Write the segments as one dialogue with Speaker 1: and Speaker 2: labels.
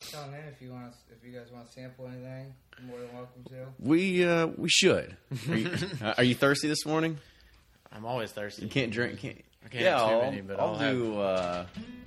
Speaker 1: Calling in if you guys want to sample anything, you're more than welcome to.
Speaker 2: We should. Are you thirsty this morning?
Speaker 3: I'm always thirsty.
Speaker 2: You can't drink. I can't
Speaker 3: have too many, but I'll
Speaker 2: do.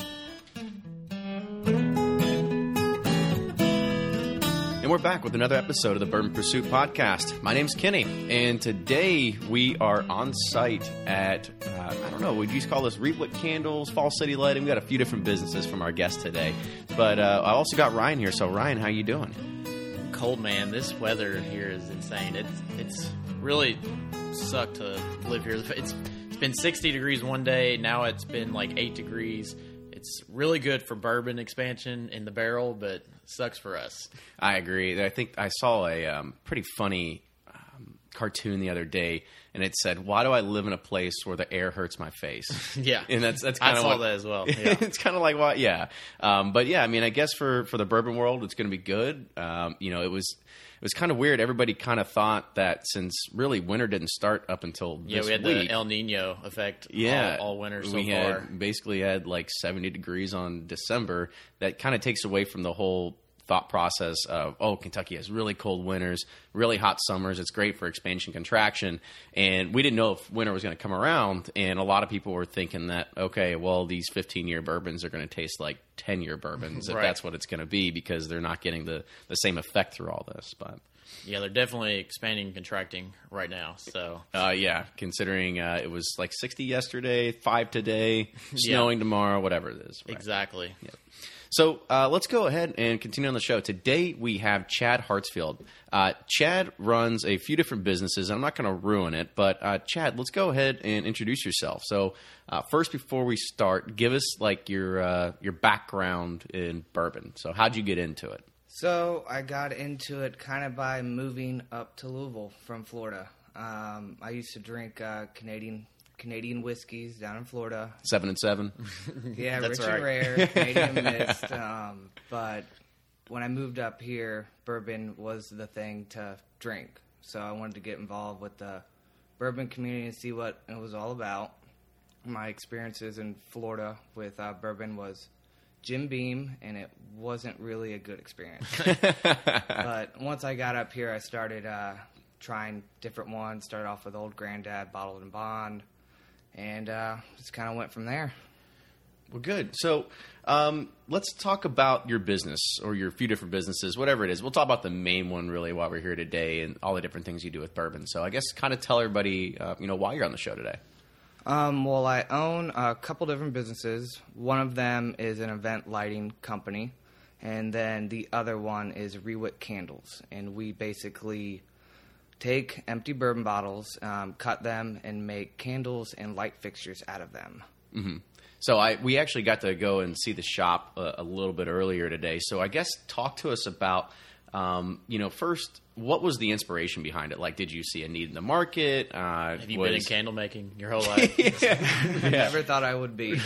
Speaker 2: And we're back with another episode of the Bourbon Pursuit Podcast. My name's Kenny, and today we are on site at, I don't know, would you call this Reedwood Candles, Fall City Lighting? We got a few different businesses from our guest today. But I also got Ryan here. So, Ryan, how you doing?
Speaker 3: Cold, man. This weather here is insane. It's really sucked to live here. It's been 60 degrees one day. Now it's been like 8 degrees. It's really good for bourbon expansion in the barrel, but sucks for us.
Speaker 2: I agree. I think I saw a pretty funny cartoon the other day, and it said, "Why do I live in a place where the air hurts my face?"
Speaker 3: Yeah,
Speaker 2: and that's kind
Speaker 3: I
Speaker 2: of
Speaker 3: saw that as well. Yeah.
Speaker 2: It's kind of like what, yeah. But yeah, I mean, I guess for the bourbon world, it's going to be good. It was kind of weird. Everybody kind of thought that since really winter didn't start up until this
Speaker 3: we had
Speaker 2: week,
Speaker 3: the El Nino effect.
Speaker 2: Yeah,
Speaker 3: all winter so
Speaker 2: we
Speaker 3: far.
Speaker 2: Basically had like 70 degrees on December. That kind of takes away from the whole thought process of, Kentucky has really cold winters, really hot summers. It's great for expansion, contraction. And we didn't know if winter was going to come around. And a lot of people were thinking that, okay, well, these 15-year bourbons are going to taste like 10-year bourbons, if that's what it's going to be, because they're not getting the same effect through all this. But
Speaker 3: yeah, they're definitely expanding and contracting right now. So
Speaker 2: considering it was like 60 yesterday, 5 today, snowing tomorrow, whatever it is. Right?
Speaker 3: Exactly.
Speaker 2: Yep. So let's go ahead and continue on the show. Today we have Chad Hartsfield. Chad runs a few different businesses. I'm not going to ruin it, but Chad, let's go ahead and introduce yourself. So first, before we start, give us like your background in bourbon. So how'd you get into it?
Speaker 1: So I got into it kind of by moving up to Louisville from Florida. I used to drink Canadian whiskeys down in Florida.
Speaker 2: 7 and 7.
Speaker 1: Yeah,
Speaker 3: That's
Speaker 1: rich
Speaker 3: right.
Speaker 1: and rare, Canadian mist. But when I moved up here, bourbon was the thing to drink. So I wanted to get involved with the bourbon community and see what it was all about. My experiences in Florida with bourbon was Jim Beam, and it wasn't really a good experience. But once I got up here, I started trying different ones. Started off with Old Grandad, Bottled and Bond. And just kind of went from there.
Speaker 2: Well, good. So let's talk about your business or your few different businesses, whatever it is. We'll talk about the main one really while we're here today and all the different things you do with bourbon. So I guess kind of tell everybody, why you're on the show today.
Speaker 1: Well, I own a couple different businesses. One of them is an event lighting company, and then the other one is Reedwood Candles. And we basically take empty bourbon bottles, cut them, and make candles and light fixtures out of them.
Speaker 2: Mm-hmm. So we actually got to go and see the shop a little bit earlier today. So I guess talk to us about, first, what was the inspiration behind it? Like, did you see a need in the market?
Speaker 3: Have you been in candle making your whole life?
Speaker 1: I never thought I would be.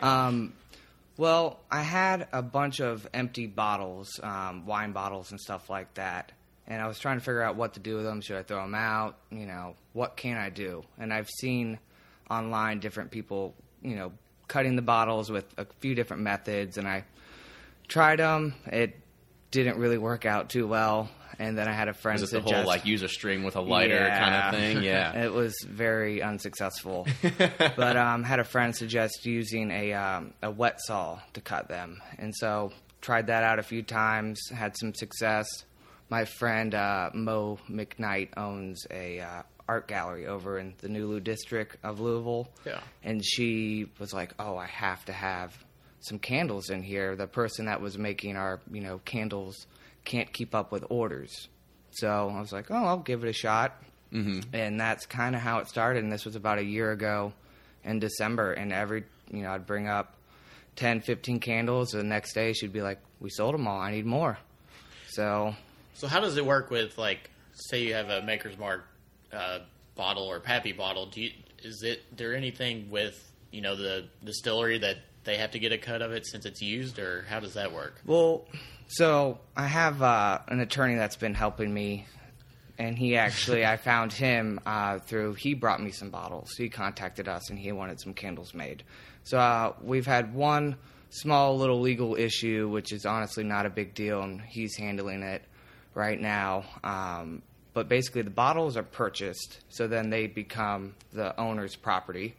Speaker 1: Well, I had a bunch of empty bottles, wine bottles and stuff like that. And I was trying to figure out what to do with them. Should I throw them out? What can I do? And I've seen online different people, cutting the bottles with a few different methods. And I tried them. It didn't really work out too well. And then I had a friend
Speaker 2: suggest... Was it
Speaker 1: suggest...
Speaker 2: the whole, use a string with a lighter kind of thing? Yeah.
Speaker 1: It was very unsuccessful. But had a friend suggest using a wet saw to cut them. And so tried that out a few times, had some success. My friend Mo McKnight owns a art gallery over in the Nulu district of Louisville.
Speaker 3: Yeah.
Speaker 1: And she was like, I have to have some candles in here. The person that was making our, candles can't keep up with orders. So I was like, I'll give it a shot. Mm-hmm. And that's kind of how it started. And this was about a year ago in December. And I'd bring up 10, 15 candles. The next day she'd be like, we sold them all. I need more. So
Speaker 3: how does it work with, like, say you have a Maker's Mark bottle or Pappy bottle? Is there anything with, the distillery that they have to get a cut of it since it's used, or how does that work?
Speaker 1: Well, so I have an attorney that's been helping me, and he actually, I found him he brought me some bottles. He contacted us, and he wanted some candles made. So we've had one small little legal issue, which is honestly not a big deal, and he's handling it right now. But basically, the bottles are purchased, so then they become the owner's property.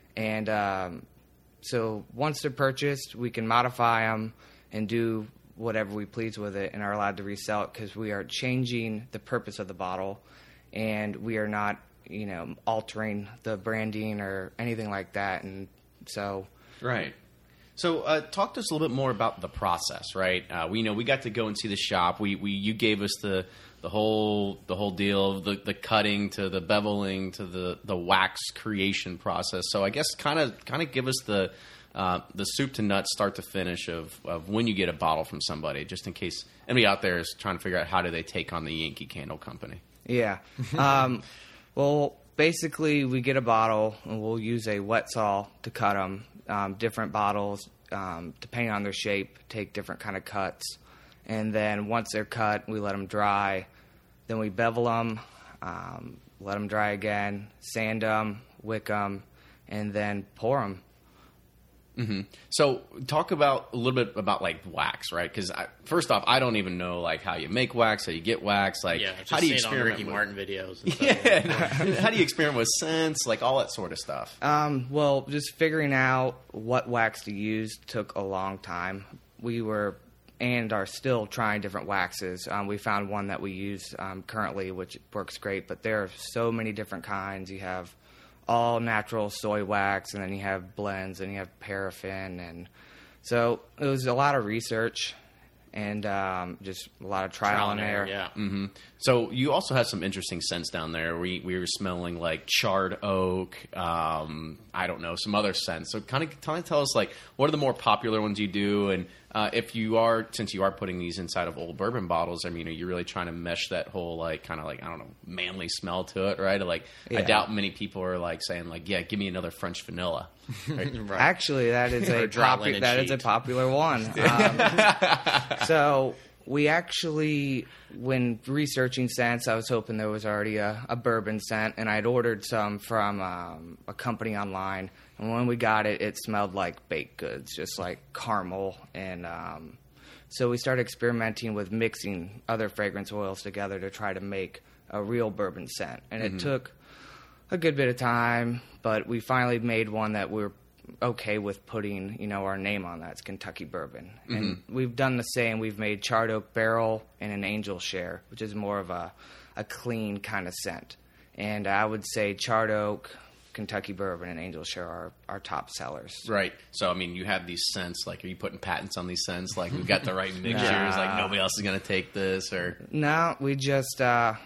Speaker 1: And so once they're purchased, we can modify them and do whatever we please with it, and are allowed to resell it because we are changing the purpose of the bottle, and we are not, altering the branding or anything like that. And so,
Speaker 2: right. So, talk to us a little bit more about the process, right? We got to go and see the shop. You gave us the whole deal, the cutting to the beveling to the wax creation process. So, I guess kind of give us the soup to nuts, start to finish of when you get a bottle from somebody, just in case anybody out there is trying to figure out how do they take on the Yankee Candle Company.
Speaker 1: Yeah. Well, basically, we get a bottle, and we'll use a wet saw to cut them. Different bottles, depending on their shape, take different kind of cuts. And then once they're cut, we let them dry. Then we bevel them, let them dry again, sand them, wick them, and then pour them.
Speaker 2: Mm-hmm. So talk about a little bit about like wax, right? Because first off, I don't even know like how you make wax, how you get wax, like how do you experiment
Speaker 3: on Ricky Martin videos? And
Speaker 2: stuff. How do you experiment with scents, like all that sort of stuff?
Speaker 1: Well, just figuring out what wax to use took a long time. We were and are still trying different waxes. We found one that we use currently, which works great. But there are so many different kinds. You have all natural soy wax, and then you have blends, and you have paraffin, and so it was a lot of research and just a lot of trial and error.
Speaker 3: Yeah.
Speaker 2: Mm-hmm. So you also had some interesting scents down there. We were smelling like charred oak. I don't know, some other scents. So kind of tell us like what are the more popular ones you do, and since you are putting these inside of old bourbon bottles, I mean, are you really trying to mesh that whole like kind of like, I don't know, manly smell to it, right? Like I doubt many people are like saying like, yeah, give me another French vanilla. Right?
Speaker 1: Right. Actually, that is a popular one. So we actually, when researching scents, I was hoping there was already a bourbon scent, and I'd ordered some from a company online. And when we got it, it smelled like baked goods, just like caramel. And so we started experimenting with mixing other fragrance oils together to try to make a real bourbon scent. And it took a good bit of time, but we finally made one that we're okay with putting, our name on that. It's Kentucky Bourbon. And we've done the same. We've made charred oak barrel and an angel share, which is more of a clean kind of scent. And I would say charred oak, Kentucky Bourbon, and angel share are our top sellers.
Speaker 2: Right. So, I mean, you have these scents. Like, are you putting patents on these scents? Like, we've got the right mixtures. Like, nobody else is going to take this? Or
Speaker 1: no, we just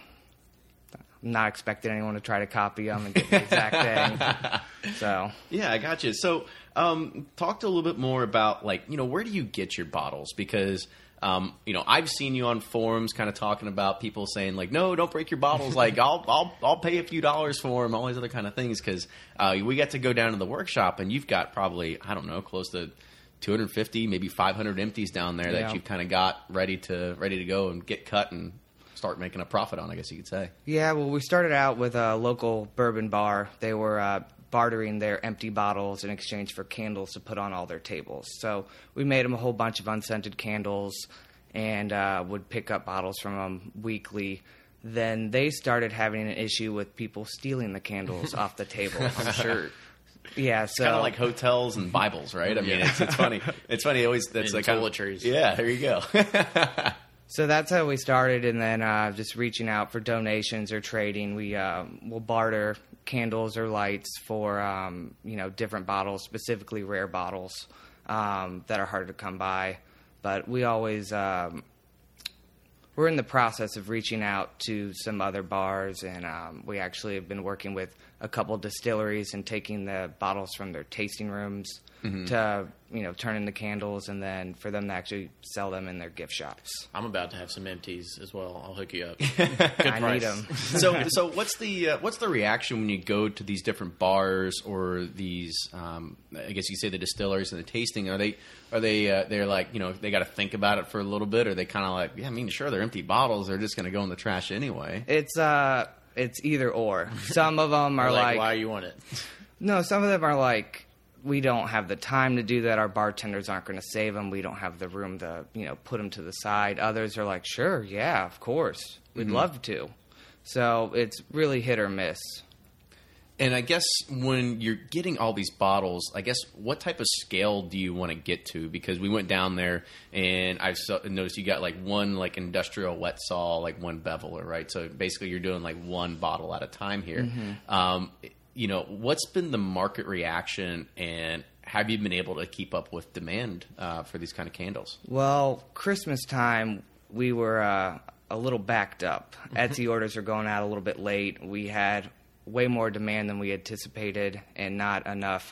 Speaker 1: not expecting anyone to try to copy them and get the exact thing. So
Speaker 2: yeah, I got you. So, talk to a little bit more about like, where do you get your bottles? Because I've seen you on forums kind of talking about people saying like, no, don't break your bottles. Like I'll pay a few dollars for them, all these other kind of things. Cause, we get to go down to the workshop and you've got probably, I don't know, close to 250, maybe 500 empties down there that you've kind of got ready to go and get cut and start making a profit on, I guess you could say.
Speaker 1: Yeah. Well, we started out with a local bourbon bar. They were, bartering their empty bottles in exchange for candles to put on all their tables. So we made them a whole bunch of unscented candles and would pick up bottles from them weekly. Then they started having an issue with people stealing the candles off the table.
Speaker 2: I'm sure.
Speaker 1: Yeah, so
Speaker 2: kind of like hotels and Bibles, right? I mean, it's funny. It's funny. Always that's like
Speaker 3: toiletries.
Speaker 2: Yeah, there you go.
Speaker 1: So that's how we started, and then just reaching out for donations or trading. We will barter candles or lights for different bottles, specifically rare bottles that are harder to come by. But we always we're in the process of reaching out to some other bars, and we actually have been working with a couple distilleries and taking the bottles from their tasting rooms to turn into candles, and then for them to actually sell them in their gift shops.
Speaker 3: I'm about to have some empties as well. I'll hook you up.
Speaker 1: Good price. I need them.
Speaker 2: So what's the reaction when you go to these different bars or these I guess you say the distilleries and the tasting? Are they they're like they got to think about it for a little bit, or they kind of like sure they're empty bottles, they're just going to go in the trash anyway?
Speaker 1: It's either or. Some of them are like
Speaker 3: why you want it?
Speaker 1: No, some of them are like we don't have the time to do that. Our bartenders aren't going to save them. We don't have the room to, put them to the side. Others are like, sure, yeah, of course. We'd love to. So it's really hit or miss.
Speaker 2: And I guess when you're getting all these bottles, I guess what type of scale do you want to get to? Because we went down there and I noticed you got like one like industrial wet saw, like one beveler, right? So basically you're doing like one bottle at a time here. What's been the market reaction, and have you been able to keep up with demand for these kind of candles?
Speaker 1: Well, Christmas time, we were a little backed up. Etsy orders are going out a little bit late. We had way more demand than we anticipated and not enough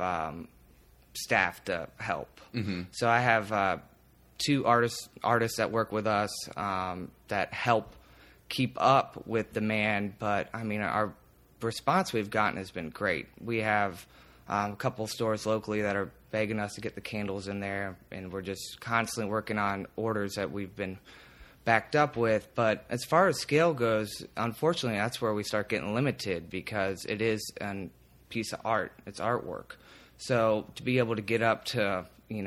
Speaker 1: staff to help. So I have 2 artists that work with us that help keep up with demand, but I mean, our response we've gotten has been great. We have a couple stores locally that are begging us to get the candles in there, and we're just constantly working on orders that we've been backed up with. But as far as scale goes, unfortunately, that's where we start getting limited, because it is a piece of art. It's artwork. So to be able to get up to,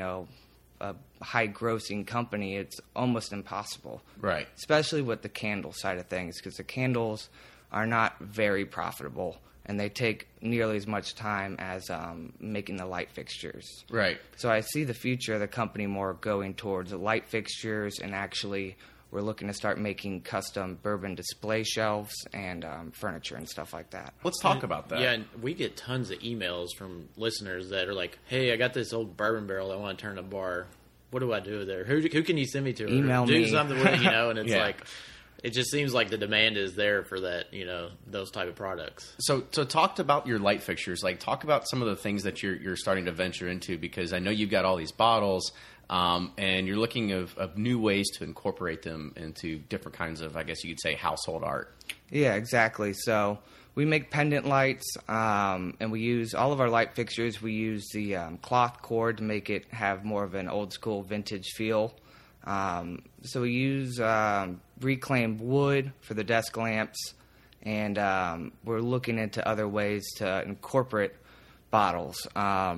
Speaker 1: a high-grossing company, it's almost impossible.
Speaker 2: Right.
Speaker 1: Especially with the candle side of things, because the candles are not very profitable, and they take nearly as much time as making the light fixtures.
Speaker 2: Right.
Speaker 1: So I see the future of the company more going towards the light fixtures, and actually we're looking to start making custom bourbon display shelves and furniture and stuff like that.
Speaker 2: Let's talk about that.
Speaker 3: Yeah, and we get tons of emails from listeners that are like, hey, I got this old bourbon barrel I want to turn a bar. What do I do there? Who can you send me to?
Speaker 1: Email
Speaker 3: do
Speaker 1: me.
Speaker 3: something with it, and it's
Speaker 2: Yeah.
Speaker 3: like, it just seems like the demand is there for that, those type of products.
Speaker 2: So talk about your light fixtures. Like, talk about some of the things that you're starting to venture into, because I know you've got all these bottles, and you're looking of new ways to incorporate them into different kinds of, I guess you could say, household art.
Speaker 1: Yeah, exactly. So we make pendant lights, and we use all of our light fixtures. We use the cloth cord to make it have more of an old school vintage feel. So we use reclaimed wood for the desk lamps, and we're looking into other ways to incorporate bottles.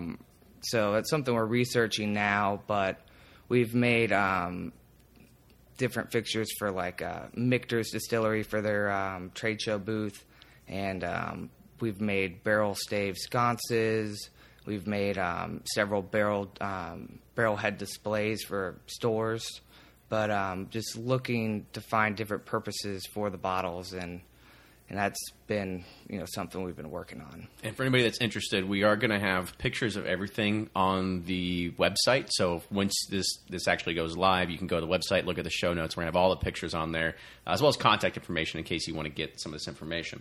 Speaker 1: So it's something we're researching now, but we've made different fixtures for like Michter's Distillery for their trade show booth, and we've made barrel stave sconces. We've made several barrel head displays for stores, but just looking to find different purposes for the bottles, and that's been something we've been working on.
Speaker 2: And for anybody that's interested, we are going to have pictures of everything on the website. So once this actually goes live, you can go to the website, look at the show notes. We're going to have all the pictures on there, as well as contact information in case you want to get some of this information.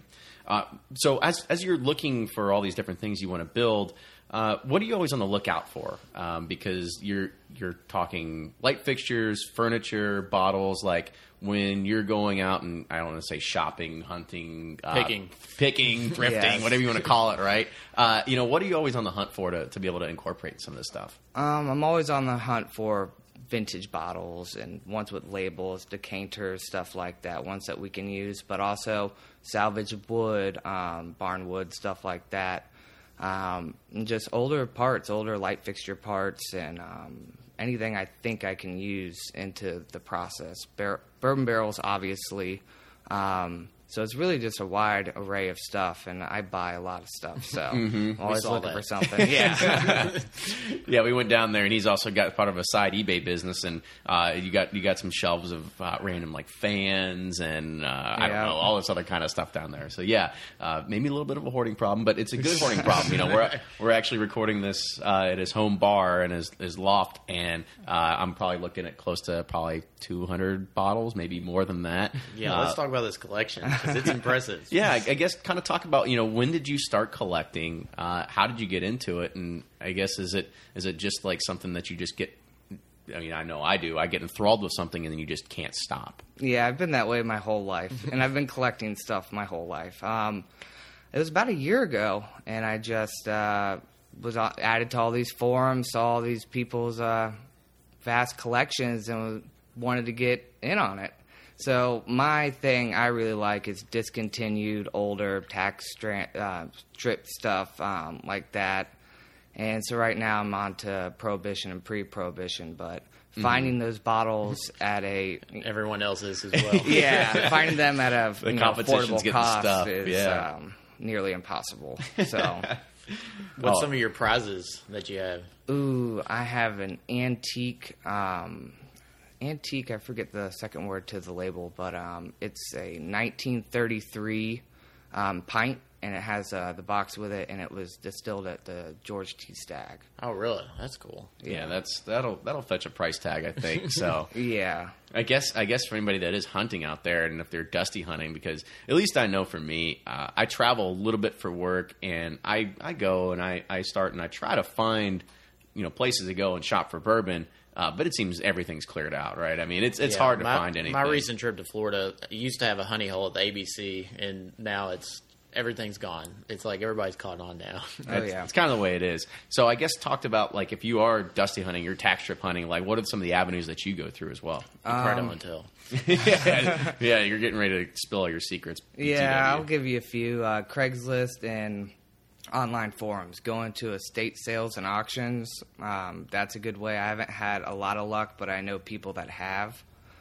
Speaker 2: So as you're looking for all these different things you want to build, what are you always on the lookout for? Because you're talking light fixtures, furniture, bottles. Like when you're going out and, I don't want to say shopping, hunting, picking, thrifting,
Speaker 1: Yes.
Speaker 2: whatever you want to call it, right? What are you always on the hunt for to be able to incorporate some of this stuff?
Speaker 1: I'm always on the hunt for vintage bottles and ones with labels, decanters, stuff like that, ones that we can use, but also salvage wood, barn wood, stuff like that. And just older parts, older light fixture parts, and anything I think I can use into the process. Bourbon barrels, obviously. So it's really just a wide array of stuff, and I buy a lot of stuff, so I'm always looking for something. Yeah.
Speaker 2: Yeah, we went down there, and he's also got part of a side eBay business, and you got some shelves of random like fans and I don't know, all this other kind of stuff down there. So yeah, maybe a little bit of a hoarding problem, but it's a good hoarding problem. We're actually recording this at his home bar and his loft, and I'm probably looking at close to probably 200 bottles, maybe more than that.
Speaker 3: Yeah, let's talk about this collection, because it's impressive.
Speaker 2: Yeah, I guess kind of talk about, when did you start collecting? How did you get into it? And I guess is it just like something that you just get, I know I do. I get enthralled with something and then you just can't stop.
Speaker 1: Yeah, I've been that way my whole life, and I've been collecting stuff my whole life. It was about a year ago, and I just was added to all these forums, saw all these people's vast collections, and wanted to get in on it. So my thing I really like is discontinued, older tax strip stuff like that. And so right now I'm on to Prohibition and pre-Prohibition, but finding those bottles at a...
Speaker 3: Everyone else is as well.
Speaker 1: Yeah, finding them at a
Speaker 2: competition's
Speaker 1: affordable
Speaker 2: getting
Speaker 1: cost
Speaker 2: stuff,
Speaker 1: is
Speaker 2: yeah.
Speaker 1: Nearly impossible. So,
Speaker 3: What's some of your prizes that you have?
Speaker 1: ooh, I have an antique... antique, I forget the second word to the label, but it's a 1933 pint, and it has the box with it, and it was distilled at the George T. Stagg.
Speaker 3: Oh, really? That's cool.
Speaker 2: Yeah, that'll fetch a price tag, I think. So
Speaker 1: Yeah.
Speaker 2: I guess for anybody that is hunting out there, and if they're dusty hunting, because at least I know for me, I travel a little bit for work, and I go and I start and I try to find places to go and shop for bourbon. But it seems everything's cleared out, right? I mean, it's hard to find anything.
Speaker 3: My recent trip to Florida, I used to have a honey hole at the ABC, and now everything's gone. It's like everybody's caught on now.
Speaker 1: Oh, yeah.
Speaker 2: It's kind of the way it is. So I guess talked about, like, if you are dusty hunting, you're tax strip hunting, like, what are some of the avenues that you go through as well?
Speaker 3: Right on until.
Speaker 2: Yeah, you're getting ready to spill all your secrets.
Speaker 1: Yeah,
Speaker 2: TW.
Speaker 1: I'll give you a few. Craigslist and online forums. Going to estate sales and auctions. That's a good way. I haven't had a lot of luck, but I know people that have.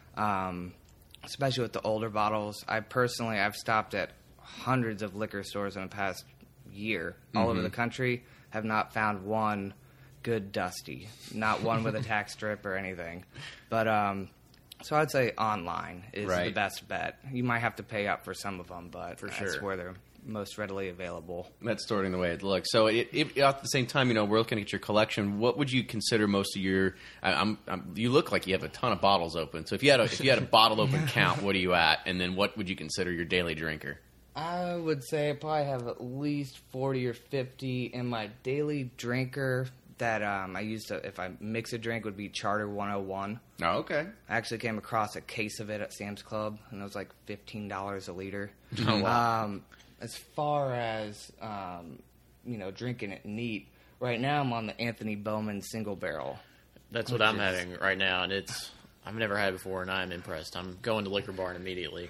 Speaker 1: Especially with the older bottles. I've stopped at hundreds of liquor stores in the past year all over the country. Have not found one good dusty. Not one with a tax strip or anything. But so I'd say online is the best bet. You might have to pay up for some of them, but that's where they're most readily available.
Speaker 2: That's sort of the way it looks. So at the same time, we're looking at your collection. What would you consider most of your? You look like you have a ton of bottles open. So if you had a bottle open count, what are you at? And then what would you consider your daily drinker?
Speaker 1: I would say I probably have at least 40 or 50 in my daily drinker that I used to, if I mix a drink, would be Charter 101.
Speaker 2: Oh, okay.
Speaker 1: I actually came across a case of it at Sam's Club, and it was like $15 a liter.
Speaker 2: Oh, wow.
Speaker 1: As far as, drinking it neat, right now I'm on the Anthony Bowman single barrel.
Speaker 3: That's what I'm having right now, and I've never had it before, and I'm impressed. I'm going to Liquor Barn immediately.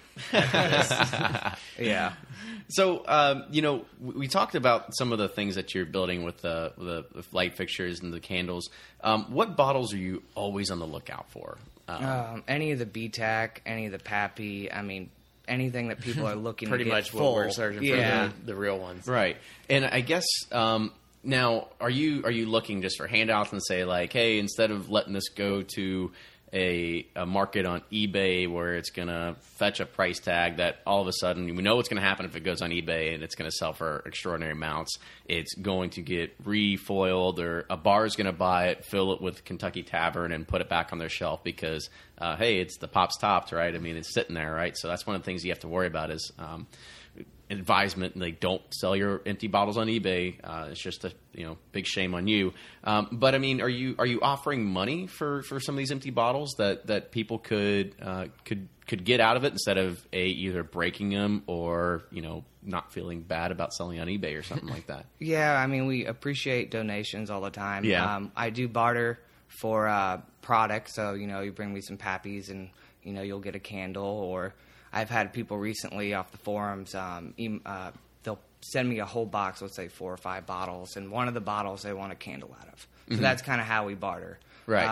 Speaker 1: Yeah.
Speaker 2: So, we talked about some of the things that you're building with the light fixtures and the candles. What bottles are you always on the lookout for?
Speaker 1: Any of the BTAC, any of the Pappy, anything that people are looking
Speaker 3: Pretty
Speaker 1: to get
Speaker 3: much
Speaker 1: full.
Speaker 3: what we're searching for, the real ones.
Speaker 2: Right. And I guess... now, are you looking just for handouts and say, like, hey, instead of letting this go to a market on eBay where it's going to fetch a price tag that all of a sudden we know what's going to happen if it goes on eBay and it's going to sell for extraordinary amounts. It's going to get refoiled, or a bar is going to buy it, fill it with Kentucky Tavern, and put it back on their shelf because, hey, it's the Pop's Topped, right? I mean, it's sitting there, right? So that's one of the things you have to worry about is advisement. Like, don't sell your empty bottles on eBay. It's just a big shame on you. But I mean, are you offering money for some of these empty bottles that people could get out of it instead of either breaking them or not feeling bad about selling on eBay or something like that?
Speaker 1: Yeah, we appreciate donations all the time.
Speaker 2: Yeah.
Speaker 1: I do barter for products, so you bring me some Pappies and you'll get a candle. Or I've had people recently off the forums, they'll send me a whole box, let's say 4 or 5 bottles, and one of the bottles they want a candle out of. So that's kind of how we barter.
Speaker 2: Right.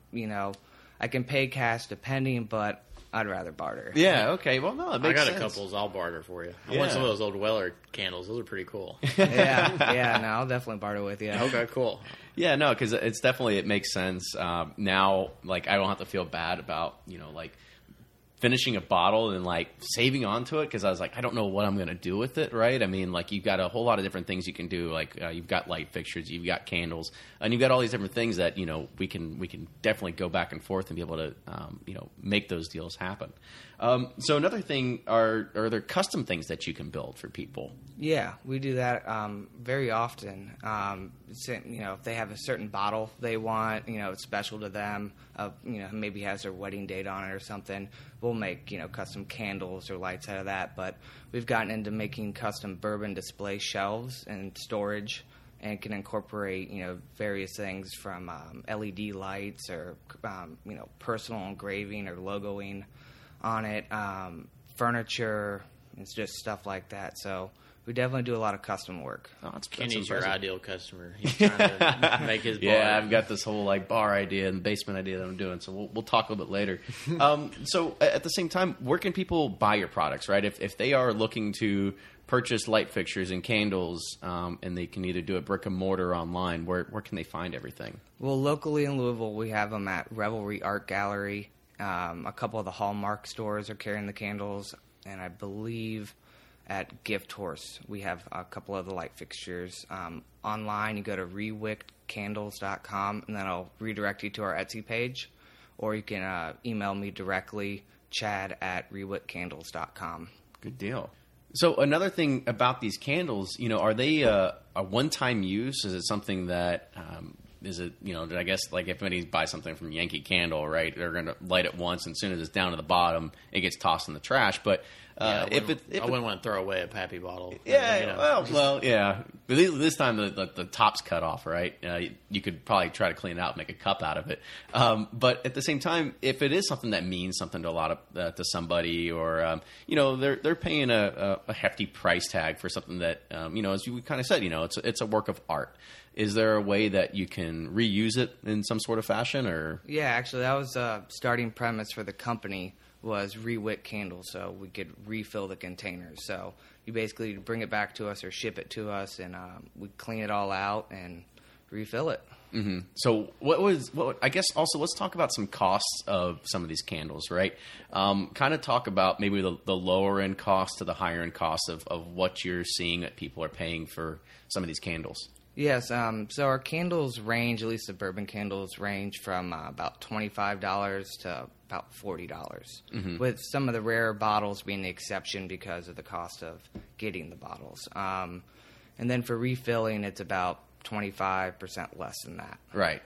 Speaker 1: I can pay cash depending, but I'd rather barter.
Speaker 2: Yeah, okay. Well, no, it makes sense.
Speaker 3: I got a couple I'll barter for you. I want some of those old Weller candles. Those are pretty cool.
Speaker 1: Yeah, I'll definitely barter with you.
Speaker 3: Okay, cool.
Speaker 2: Yeah, no, because it makes sense. Now, like, I don't have to feel bad about, finishing a bottle and like saving onto it, because I was like, I don't know what I'm going to do with it, right? I mean, like, you've got a whole lot of different things you can do. Like, you've got light fixtures, you've got candles, and you've got all these different things that we can definitely go back and forth and be able to make those deals happen. So another thing, are there custom things that you can build for people?
Speaker 1: Yeah, we do that very often. If they have a certain bottle they want, it's special to them, maybe has their wedding date on it or something, we'll make, custom candles or lights out of that. But we've gotten into making custom bourbon display shelves and storage, and can incorporate, various things from LED lights or, personal engraving or logoing on it, furniture, it's just stuff like that. So we definitely do a lot of custom work.
Speaker 2: Oh, that's
Speaker 3: Kenny's your
Speaker 2: impressive.
Speaker 3: ideal customer. He's trying to make his bar.
Speaker 2: Yeah, I've got this whole like bar idea and basement idea that I'm doing, so we'll talk a little bit later. So at the same time, where can people buy your products, right? If they are looking to purchase light fixtures and candles, and they can either do it brick and mortar or online, where can they find everything?
Speaker 1: Well, locally in Louisville, we have them at Revelry Art Gallery. A couple of the Hallmark stores are carrying the candles, and I believe at Gift Horse we have a couple of the light fixtures. Online, you go to rewickedcandles.com, and then I'll redirect you to our Etsy page, or you can email me directly, chad@rewickedcandles.com.
Speaker 2: Good deal. So another thing about these candles, are they a one-time use? Is it something that I guess like if anybody buys something from Yankee Candle, right, they're going to light it once, and as soon as it's down to the bottom, it gets tossed in the trash. But
Speaker 3: I wouldn't want to throw away a Pappy bottle.
Speaker 2: Yeah, well, yeah. But this time the top's cut off, right? You could probably try to clean it out, make a cup out of it. But at the same time, if it is something that means something to a lot of to somebody, or they're paying a hefty price tag for something that as you kind of said, it's a work of art. Is there a way that you can reuse it in some sort of fashion, or?
Speaker 1: Yeah, actually, that was a starting premise for the company, was rewick candles, so we could refill the containers. So you basically bring it back to us or ship it to us, and we clean it all out and refill it.
Speaker 2: Mm-hmm. So I guess also let's talk about some costs of some of these candles, right? Kind of talk about maybe the lower end cost to the higher end cost of what you're seeing that people are paying for some of these candles.
Speaker 1: Yes, so our candles range, at least the bourbon candles, range from about $25 to about $40, with some of the rarer bottles being the exception because of the cost of getting the bottles. And then for refilling, it's about 25% less than that.
Speaker 2: Right.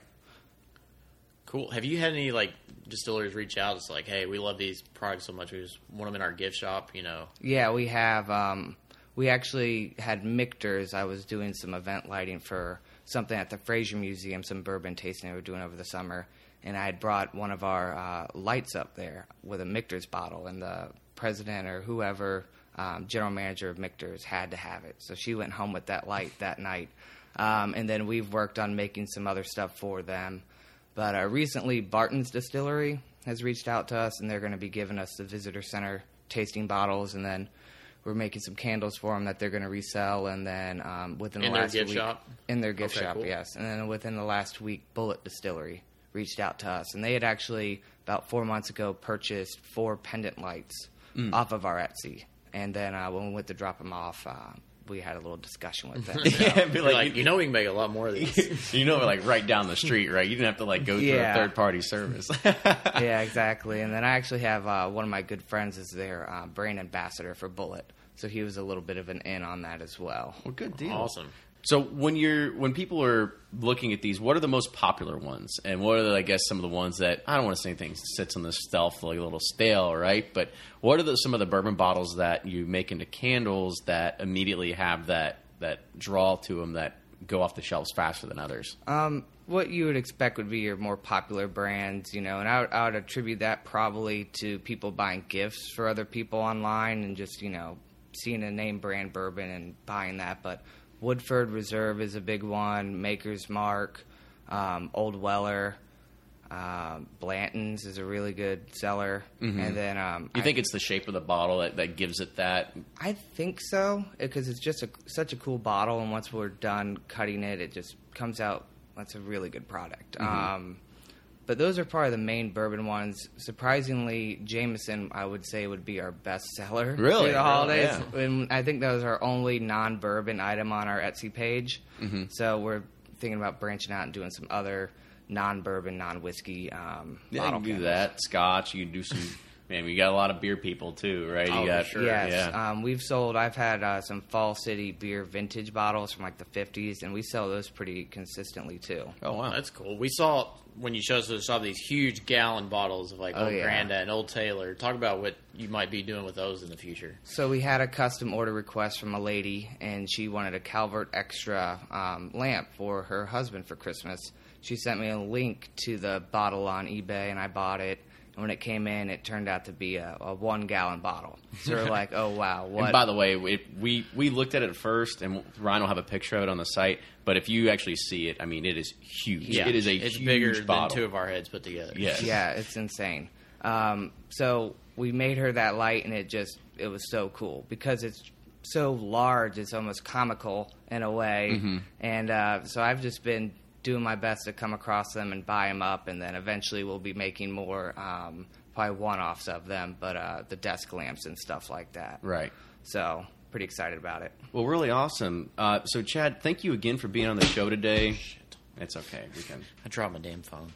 Speaker 3: Cool. Have you had any distilleries reach out? It's like, hey, we love these products so much, we just want them in our gift shop,
Speaker 1: Yeah, we have. We actually had Michter's. I was doing some event lighting for something at the Fraser Museum, some bourbon tasting they were doing over the summer, and I had brought one of our lights up there with a Michter's bottle, and the president or whoever, general manager of Michter's, had to have it. So she went home with that light that night. And then we've worked on making some other stuff for them. But recently, Barton's Distillery has reached out to us, and they're going to be giving us the visitor center tasting bottles, and then we're making some candles for them that they're going to resell, and then within the last week...
Speaker 3: In their gift shop?
Speaker 1: In their gift shop,
Speaker 3: cool.
Speaker 1: Yes. And then within the last week, Bullet Distillery reached out to us, and they had actually, about 4 months ago, purchased 4 pendant lights off of our Etsy. And then when we went to drop them off, we had a little discussion with them.
Speaker 2: Yeah, be
Speaker 3: we can make a lot more of these.
Speaker 2: Right down the street, right? You didn't have to go through a third-party service.
Speaker 1: Yeah, exactly. And then I actually have one of my good friends is their brand ambassador for Bullet. So he was a little bit of an in on that as well.
Speaker 2: Well, good deal.
Speaker 3: Awesome.
Speaker 2: So when people are looking at these, what are the most popular ones? And what are, I guess, some of the ones that, I don't want to say anything sits on the shelf like a little stale, right? But what are some of the bourbon bottles that you make into candles that immediately have that draw to them that go off the shelves faster than others?
Speaker 1: What you would expect would be your more popular brands, and I would attribute that probably to people buying gifts for other people online and just, seeing a name brand bourbon and buying that. But Woodford Reserve is a big one, Maker's Mark, Old Weller, Blanton's is a really good seller. Mm-hmm. And then
Speaker 2: you think it's the shape of the bottle that gives it that?
Speaker 1: I think so, because it's just such a cool bottle, and once we're done cutting it, it just comes out. That's a really good product. Mm-hmm. But those are probably the main bourbon ones. Surprisingly, Jameson, I would say, would be our best seller
Speaker 2: really?
Speaker 1: for the holidays.
Speaker 2: Yeah.
Speaker 1: And I think that was our only non-bourbon item on our Etsy page. Mm-hmm. So we're thinking about branching out and doing some other non-bourbon, non-whiskey bottle
Speaker 2: you can do that. Scotch. You can do some... Man, we got a lot of beer people, too, right?
Speaker 3: Sure.
Speaker 1: Yes.
Speaker 2: Yeah.
Speaker 1: I've had some Fall City beer vintage bottles from the 50s, and we sell those pretty consistently, too.
Speaker 3: Oh, wow. That's cool. We saw, when you showed us, saw these huge gallon bottles of Old Grandad and Old Taylor. Talk about what you might be doing with those in the future.
Speaker 1: So we had a custom order request from a lady, and she wanted a Calvert Extra lamp for her husband for Christmas. She sent me a link to the bottle on eBay, and I bought it. And when it came in, it turned out to be a 1-gallon bottle. So we're like, oh, wow. What?
Speaker 2: And by the way, we looked at it first, and Ryan will have a picture of it on the site. But if you actually see it, I mean, it is huge.
Speaker 3: Yeah,
Speaker 2: it is
Speaker 3: it's
Speaker 2: huge
Speaker 3: bigger
Speaker 2: bottle.
Speaker 3: than 2 of our heads put together.
Speaker 2: Yes.
Speaker 1: Yeah, it's insane. So we made her that light, and it was so cool because it's so large. It's almost comical in a way.
Speaker 2: Mm-hmm.
Speaker 1: And so I've just been doing my best to come across them and buy them up, and then eventually we'll be making more, probably one-offs of them, but the desk lamps and stuff like that.
Speaker 2: Right.
Speaker 1: So pretty excited about it.
Speaker 2: Well, really awesome. So, Chad, thank you again for being on the show today.
Speaker 3: Shit.
Speaker 2: It's okay. We can.
Speaker 3: I dropped my damn phone.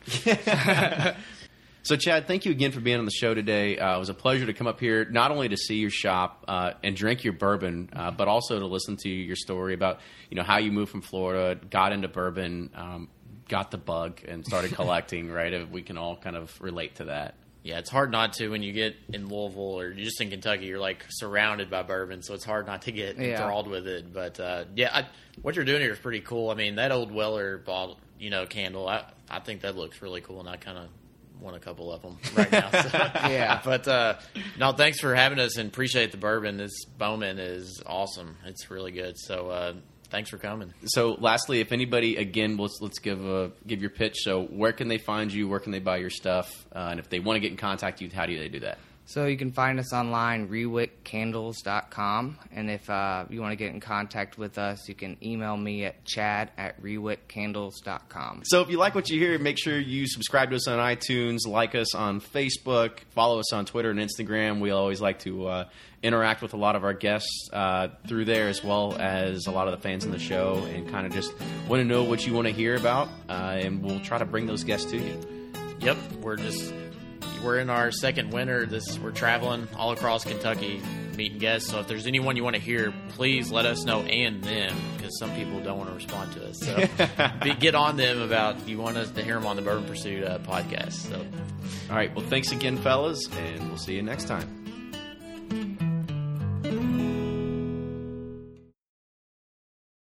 Speaker 2: So, Chad, thank you again for being on the show today. It was a pleasure to come up here, not only to see your shop and drink your bourbon, but also to listen to your story about how you moved from Florida, got into bourbon, got the bug, and started collecting. Right? We can all kind of relate to that.
Speaker 3: Yeah, it's hard not to when you get in Louisville or just in Kentucky. You're like surrounded by bourbon, so it's hard not to get enthralled with it. But what you're doing here is pretty cool. I mean, that old Weller bottle, candle. I think that looks really cool, and I kind of want a couple of them right now. So.
Speaker 1: Yeah.
Speaker 3: But no, thanks for having us, and appreciate the bourbon. This Bowman is awesome. It's really good. So thanks for coming.
Speaker 2: So, lastly, if anybody, again, let's give your pitch. So, where can they find you? Where can they buy your stuff? And if they want to get in contact with you, how do they do that?
Speaker 1: So you can find us online, rewickcandles.com. And if you want to get in contact with us, you can email me at chad@rewickcandles.com.
Speaker 2: So if you like what you hear, make sure you subscribe to us on iTunes, like us on Facebook, follow us on Twitter and Instagram. We always like to interact with a lot of our guests through there, as well as a lot of the fans in the show, and kind of just want to know what you want to hear about, and we'll try to bring those guests to you.
Speaker 3: Yep, we're in our second winter. We're traveling all across Kentucky, meeting guests. So if there's anyone you want to hear, please let us know, and them, because some people don't want to respond to us. So get on them about you want us to hear them on the Bourbon Pursuit podcast. So,
Speaker 2: all right. Well, thanks again, fellas, and we'll see you next time.